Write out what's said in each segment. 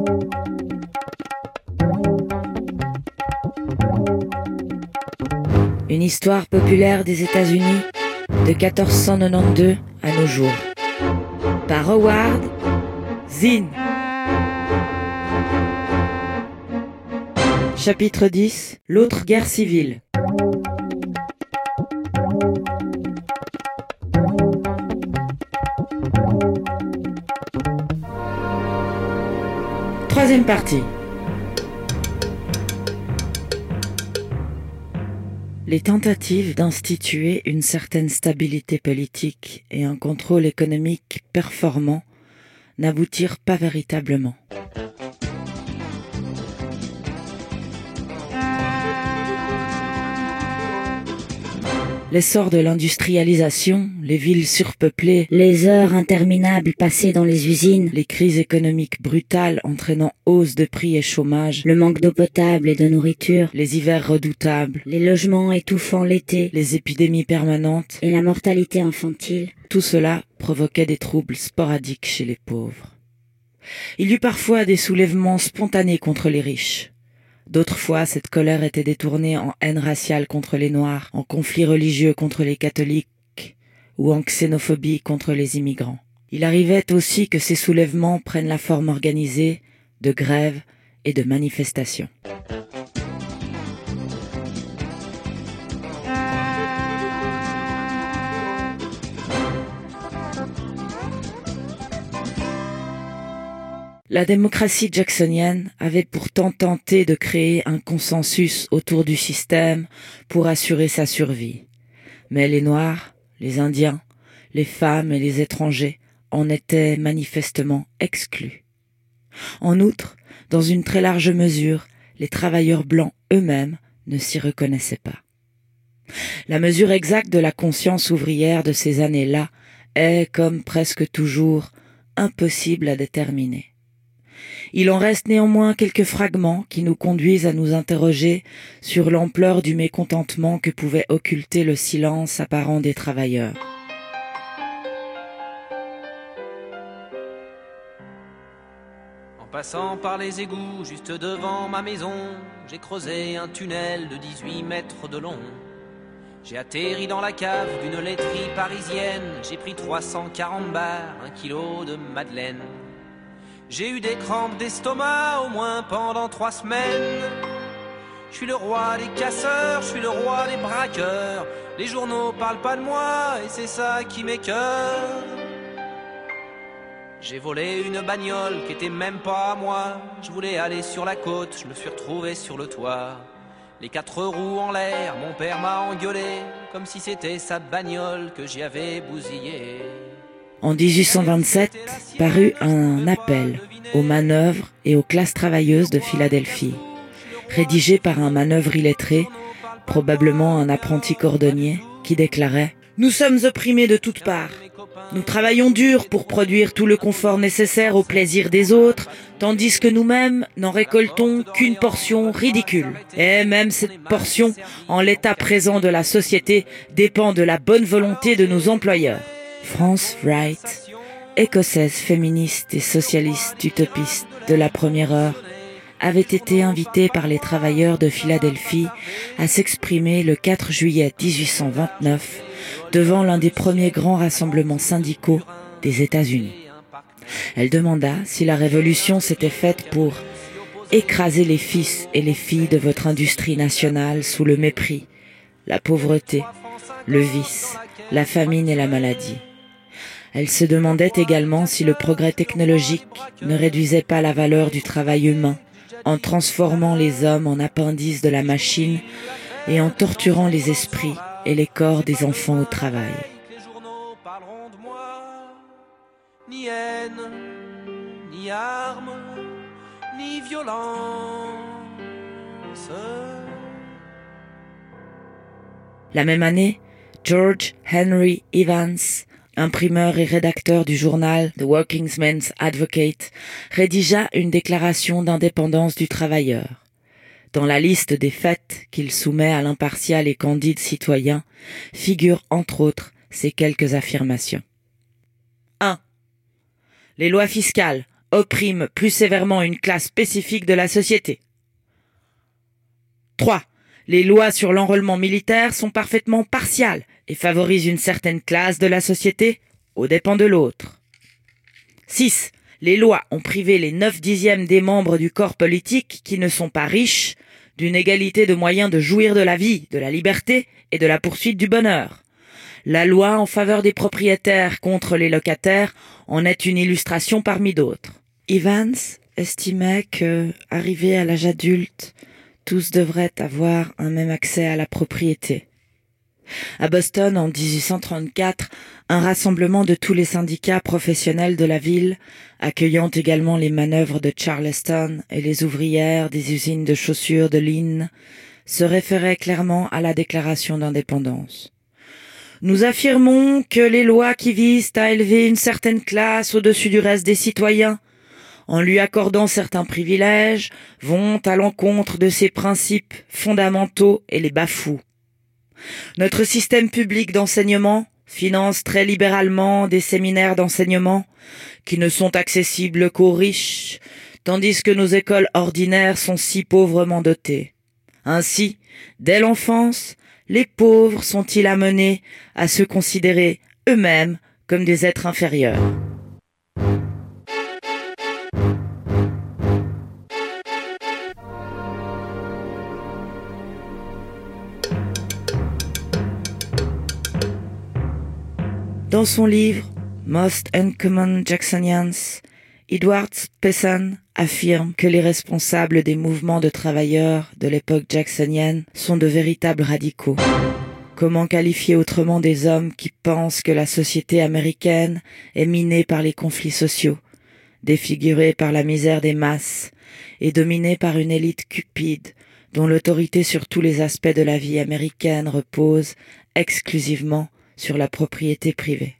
Une histoire populaire des États-Unis de 1492 à nos jours. Par Howard Zinn. Chapitre 10. L'autre guerre civile. Troisième partie. Les tentatives d'instituer une certaine stabilité politique et un contrôle économique performant n'aboutirent pas véritablement. L'essor de l'industrialisation, les villes surpeuplées, les heures interminables passées dans les usines, les crises économiques brutales entraînant hausse de prix et chômage, le manque d'eau potable et de nourriture, les hivers redoutables, les logements étouffants l'été, les épidémies permanentes et la mortalité infantile, tout cela provoquait des troubles sporadiques chez les pauvres. Il y eut parfois des soulèvements spontanés contre les riches. D'autres fois, cette colère était détournée en haine raciale contre les Noirs, en conflit religieux contre les catholiques ou en xénophobie contre les immigrants. Il arrivait aussi que ces soulèvements prennent la forme organisée de grèves et de manifestations. La démocratie jacksonienne avait pourtant tenté de créer un consensus autour du système pour assurer sa survie. Mais les Noirs, les Indiens, les femmes et les étrangers en étaient manifestement exclus. En outre, dans une très large mesure, les travailleurs blancs eux-mêmes ne s'y reconnaissaient pas. La mesure exacte de la conscience ouvrière de ces années-là est, comme presque toujours, impossible à déterminer. Il en reste néanmoins quelques fragments qui nous conduisent à nous interroger sur l'ampleur du mécontentement que pouvait occulter le silence apparent des travailleurs. En passant par les égouts juste devant ma maison, j'ai creusé un tunnel de 18 mètres de long. J'ai atterri dans la cave d'une laiterie parisienne, j'ai pris 340 bars, 1 kilo de madeleine. J'ai eu des crampes d'estomac au moins pendant 3 semaines. Je suis le roi des casseurs, je suis le roi des braqueurs. Les journaux parlent pas de moi et c'est ça qui m'écœure. J'ai volé une bagnole qui était même pas à moi. Je voulais aller sur la côte, je me suis retrouvé sur le toit. Les 4 roues en l'air, mon père m'a engueulé, comme si c'était sa bagnole que j'y avais bousillé. En 1827, parut un appel aux manœuvres et aux classes travailleuses de Philadelphie, rédigé par un manœuvre illettré, probablement un apprenti cordonnier, qui déclarait « Nous sommes opprimés de toutes parts. Nous travaillons dur pour produire tout le confort nécessaire au plaisir des autres, tandis que nous-mêmes n'en récoltons qu'une portion ridicule. Et même cette portion, en l'état présent de la société, dépend de la bonne volonté de nos employeurs. » France Wright, écossaise féministe et socialiste utopiste de la première heure, avait été invitée par les travailleurs de Philadelphie à s'exprimer le 4 juillet 1829 devant l'un des premiers grands rassemblements syndicaux des États-Unis. Elle demanda si la révolution s'était faite pour écraser les fils et les filles de votre industrie nationale sous le mépris, la pauvreté, le vice, la famine et la maladie. Elle se demandait également si le progrès technologique ne réduisait pas la valeur du travail humain en transformant les hommes en appendices de la machine et en torturant les esprits et les corps des enfants au travail. Les journaux parleront de moi. Ni haine, ni armes, ni violence. La même année, George Henry Evans, imprimeur et rédacteur du journal The Workingman's Advocate, rédigea une déclaration d'indépendance du travailleur. Dans la liste des faits qu'il soumet à l'impartial et candide citoyen, figurent entre autres ces quelques affirmations. 1. Les lois fiscales, oppriment plus sévèrement une classe spécifique de la société. 3. Les lois sur l'enrôlement militaire sont parfaitement partiales et favorisent une certaine classe de la société aux dépens de l'autre. 6. Les lois ont privé les 9/10 des membres du corps politique qui ne sont pas riches d'une égalité de moyens de jouir de la vie, de la liberté et de la poursuite du bonheur. La loi en faveur des propriétaires contre les locataires en est une illustration parmi d'autres. Evans estimait que, arrivés à l'âge adulte, tous devraient avoir un même accès à la propriété. À Boston, en 1834, un rassemblement de tous les syndicats professionnels de la ville, accueillant également les manœuvres de Charleston et les ouvrières des usines de chaussures de Lynn, se référait clairement à la déclaration d'indépendance. Nous affirmons que les lois qui visent à élever une certaine classe au-dessus du reste des citoyens, en lui accordant certains privilèges, vont à l'encontre de ses principes fondamentaux et les bafouent. Notre système public d'enseignement finance très libéralement des séminaires d'enseignement qui ne sont accessibles qu'aux riches, tandis que nos écoles ordinaires sont si pauvrement dotées. Ainsi, dès l'enfance, les pauvres sont-ils amenés à se considérer eux-mêmes comme des êtres inférieurs. Dans son livre « Most Uncommon Jacksonians », Edward Pessan affirme que les responsables des mouvements de travailleurs de l'époque jacksonienne sont de véritables radicaux. Comment qualifier autrement des hommes qui pensent que la société américaine est minée par les conflits sociaux, défigurée par la misère des masses et dominée par une élite cupide dont l'autorité sur tous les aspects de la vie américaine repose exclusivement sur la propriété privée.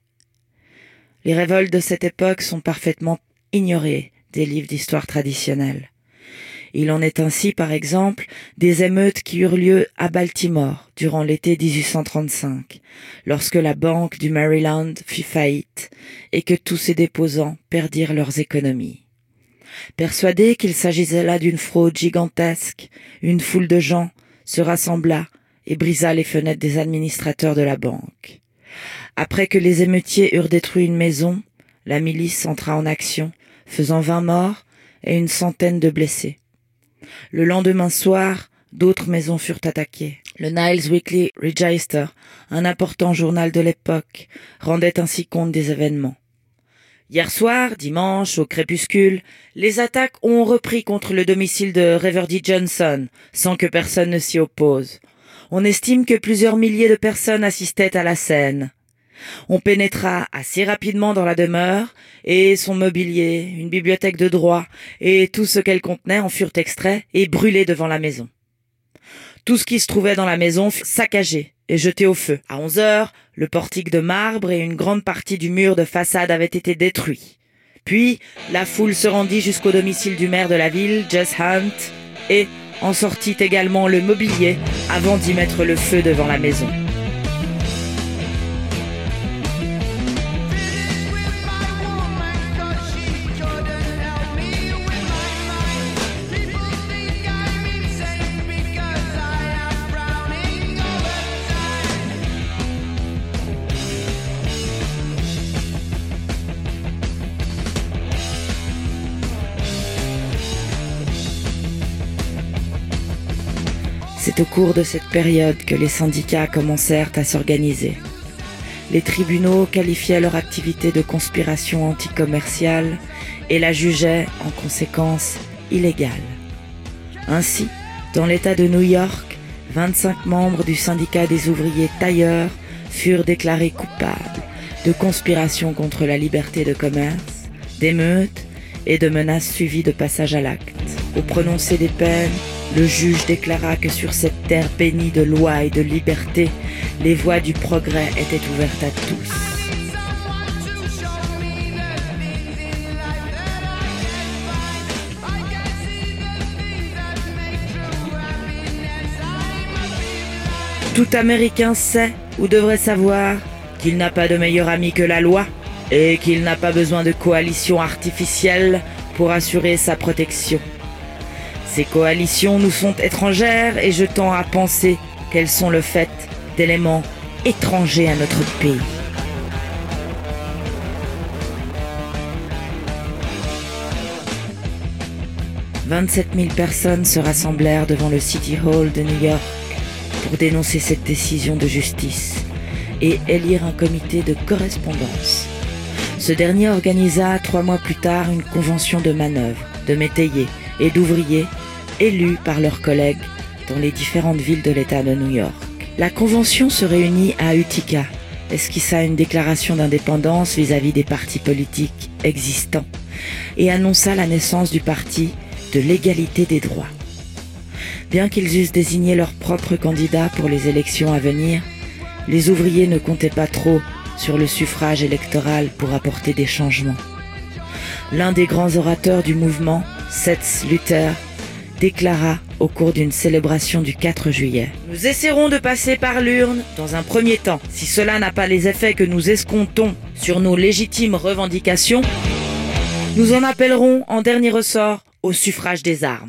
Les révoltes de cette époque sont parfaitement ignorées des livres d'histoire traditionnels. Il en est ainsi, par exemple, des émeutes qui eurent lieu à Baltimore durant l'été 1835, lorsque la banque du Maryland fit faillite et que tous ses déposants perdirent leurs économies. Persuadés qu'il s'agissait là d'une fraude gigantesque, une foule de gens se rassembla et brisa les fenêtres des administrateurs de la banque. Après que les émeutiers eurent détruit une maison, la milice entra en action, faisant 20 morts et une centaine de blessés. Le lendemain soir, d'autres maisons furent attaquées. Le Niles Weekly Register, un important journal de l'époque, rendait ainsi compte des événements. Hier soir, dimanche, au crépuscule, les attaques ont repris contre le domicile de Reverdy Johnson, sans que personne ne s'y oppose. On estime que plusieurs milliers de personnes assistaient à la scène. On pénétra assez rapidement dans la demeure, et son mobilier, une bibliothèque de droit, et tout ce qu'elle contenait en furent extraits et brûlés devant la maison. Tout ce qui se trouvait dans la maison fut saccagé et jeté au feu. À 11 heures, le portique de marbre et une grande partie du mur de façade avaient été détruits. Puis, la foule se rendit jusqu'au domicile du maire de la ville, Jess Hunt, et en sortit également le mobilier avant d'y mettre le feu devant la maison. C'est au cours de cette période que les syndicats commencèrent à s'organiser. Les tribunaux qualifiaient leur activité de conspiration anticommerciale et la jugeaient, en conséquence, illégale. Ainsi, dans l'État de New York, 25 membres du syndicat des ouvriers tailleurs furent déclarés coupables de conspiration contre la liberté de commerce, d'émeutes et de menaces suivies de passage à l'acte. Au prononcer des peines, le juge déclara que sur cette terre bénie de loi et de liberté, les voies du progrès étaient ouvertes à tous. Tout Américain sait ou devrait savoir qu'il n'a pas de meilleur ami que la loi et qu'il n'a pas besoin de coalition artificielle pour assurer sa protection. Ces coalitions nous sont étrangères et je tends à penser qu'elles sont le fait d'éléments étrangers à notre pays. « 27 000 personnes se rassemblèrent devant le City Hall de New York pour dénoncer cette décision de justice et élire un comité de correspondance. Ce dernier organisa 3 mois plus tard une convention de manœuvre, de métayers et d'ouvriers élus par leurs collègues dans les différentes villes de l'État de New York. La convention se réunit à Utica, esquissa une déclaration d'indépendance vis-à-vis des partis politiques existants et annonça la naissance du parti de l'égalité des droits. Bien qu'ils eussent désigné leur propre candidat pour les élections à venir, les ouvriers ne comptaient pas trop sur le suffrage électoral pour apporter des changements. L'un des grands orateurs du mouvement, Seth Luther, déclara au cours d'une célébration du 4 juillet « Nous essaierons de passer par l'urne dans un premier temps. Si cela n'a pas les effets que nous escomptons sur nos légitimes revendications, nous en appellerons en dernier ressort au suffrage des armes. »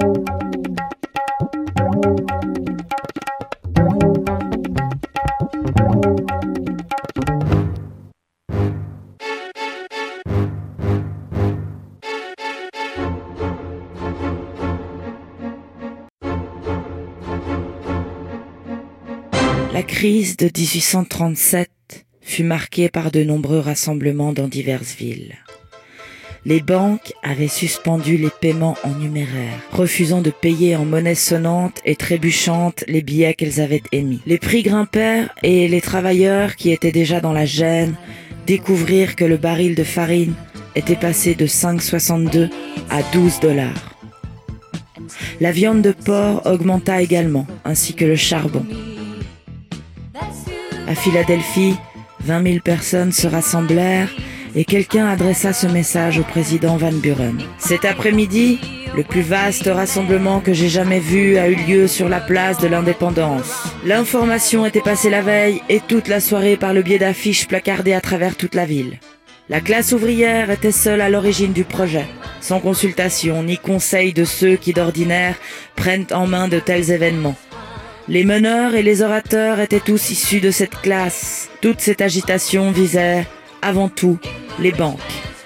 La crise de 1837 fut marquée par de nombreux rassemblements dans diverses villes. Les banques avaient suspendu les paiements en numéraire, refusant de payer en monnaie sonnante et trébuchante les billets qu'elles avaient émis. Les prix grimpèrent et les travailleurs, qui étaient déjà dans la gêne, découvrirent que le baril de farine était passé de 5,62 à 12 $. La viande de porc augmenta également, ainsi que le charbon. À Philadelphie, 20 000 personnes se rassemblèrent et quelqu'un adressa ce message au président Van Buren. « Cet après-midi, le plus vaste rassemblement que j'ai jamais vu a eu lieu sur la place de l'Indépendance. L'information était passée la veille et toute la soirée par le biais d'affiches placardées à travers toute la ville. La classe ouvrière était seule à l'origine du projet, sans consultation ni conseil de ceux qui d'ordinaire prennent en main de tels événements. Les meneurs et les orateurs étaient tous issus de cette classe. Toute cette agitation visait, avant tout, les banques.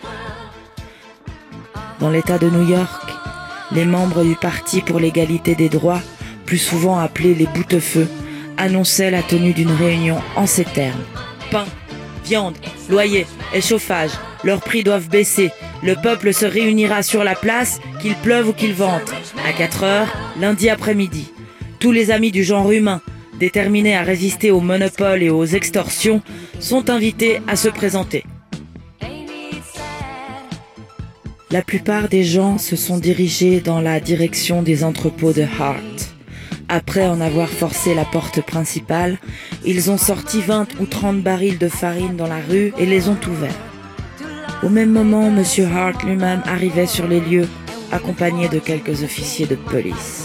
Dans l'État de New York, les membres du Parti pour l'égalité des droits, plus souvent appelés les boutefeux, annonçaient la tenue d'une réunion en ces termes. Pain, viande, loyer et chauffage, leurs prix doivent baisser. Le peuple se réunira sur la place, qu'il pleuve ou qu'il vente. À 4 heures, lundi après-midi. Tous les amis du genre humain, déterminés à résister aux monopoles et aux extorsions, sont invités à se présenter. La plupart des gens se sont dirigés dans la direction des entrepôts de Hart. Après en avoir forcé la porte principale, ils ont sorti 20 ou 30 barils de farine dans la rue et les ont ouverts. Au même moment, M. Hart lui-même arrivait sur les lieux, accompagné de quelques officiers de police.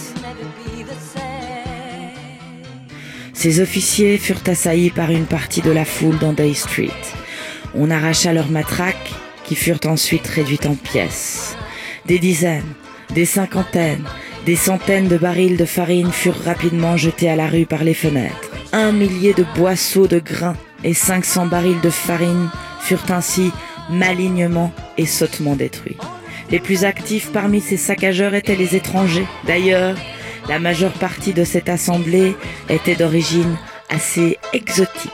Ces officiers furent assaillis par une partie de la foule dans Day Street. On arracha leurs matraques, qui furent ensuite réduites en pièces. Des dizaines, des cinquantaines, des centaines de barils de farine furent rapidement jetés à la rue par les fenêtres. 1 millier de boisseaux de grains et 500 barils de farine furent ainsi malignement et sottement détruits. Les plus actifs parmi ces saccageurs étaient les étrangers. D'ailleurs, la majeure partie de cette assemblée était d'origine assez exotique.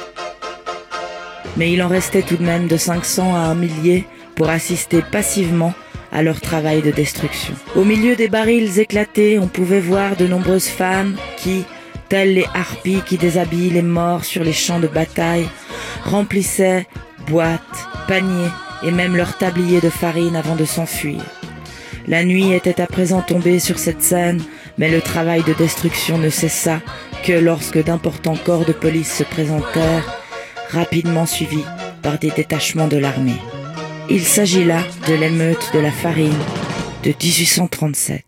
Mais il en restait tout de même de 500 à 1 millier pour assister passivement à leur travail de destruction. Au milieu des barils éclatés, on pouvait voir de nombreuses femmes qui, telles les harpies qui déshabillent les morts sur les champs de bataille, remplissaient boîtes, paniers et même leurs tabliers de farine avant de s'enfuir. La nuit était à présent tombée sur cette scène, mais le travail de destruction ne cessa que lorsque d'importants corps de police se présentèrent, rapidement suivis par des détachements de l'armée. Il s'agit là de l'émeute de la farine de 1837.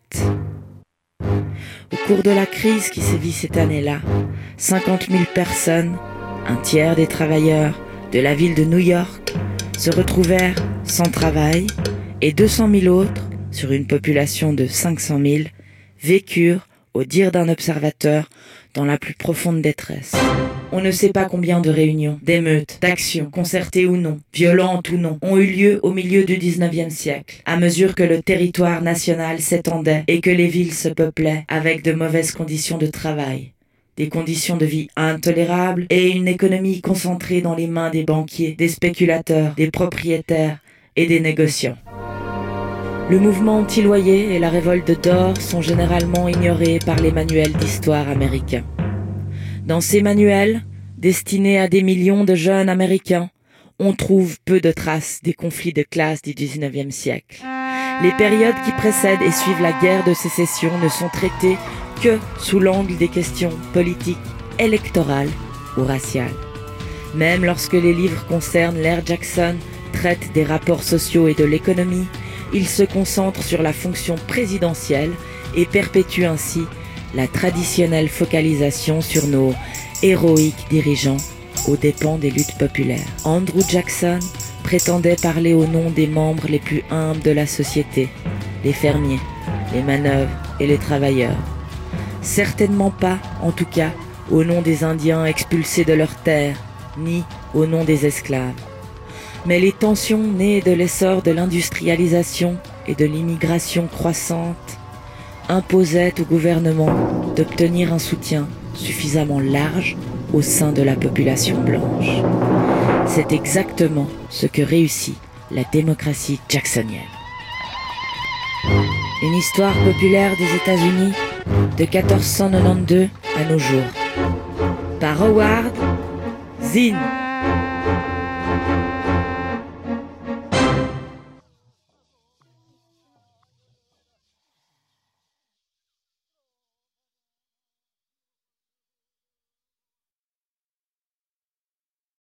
Au cours de la crise qui sévit cette année-là, 50 000 personnes, un tiers des travailleurs de la ville de New York, se retrouvèrent sans travail et 200 000 autres, sur une population de 500 000, vécurent, au dire d'un observateur, dans la plus profonde détresse. On ne sait pas combien de réunions, d'émeutes, d'actions, concertées ou non, violentes ou non, ont eu lieu au milieu du XIXe siècle, à mesure que le territoire national s'étendait et que les villes se peuplaient avec de mauvaises conditions de travail, des conditions de vie intolérables et une économie concentrée dans les mains des banquiers, des spéculateurs, des propriétaires et des négociants. Le mouvement anti-loyer et la révolte d'or sont généralement ignorés par les manuels d'histoire américains. Dans ces manuels, destinés à des millions de jeunes Américains, on trouve peu de traces des conflits de classe du XIXe siècle. Les périodes qui précèdent et suivent la guerre de sécession ne sont traitées que sous l'angle des questions politiques, électorales ou raciales. Même lorsque les livres concernent l'ère Jackson, traitent des rapports sociaux et de l'économie, ils se concentrent sur la fonction présidentielle et perpétuent ainsi la traditionnelle focalisation sur nos héroïques dirigeants aux dépens des luttes populaires. Andrew Jackson prétendait parler au nom des membres les plus humbles de la société, les fermiers, les manœuvres et les travailleurs. Certainement pas, en tout cas, au nom des Indiens expulsés de leurs terres, ni au nom des esclaves. Mais les tensions nées de l'essor de l'industrialisation et de l'immigration croissante imposait au gouvernement d'obtenir un soutien suffisamment large au sein de la population blanche. C'est exactement ce que réussit la démocratie jacksonienne. Une histoire populaire des États-Unis de 1492 à nos jours. Par Howard Zinn.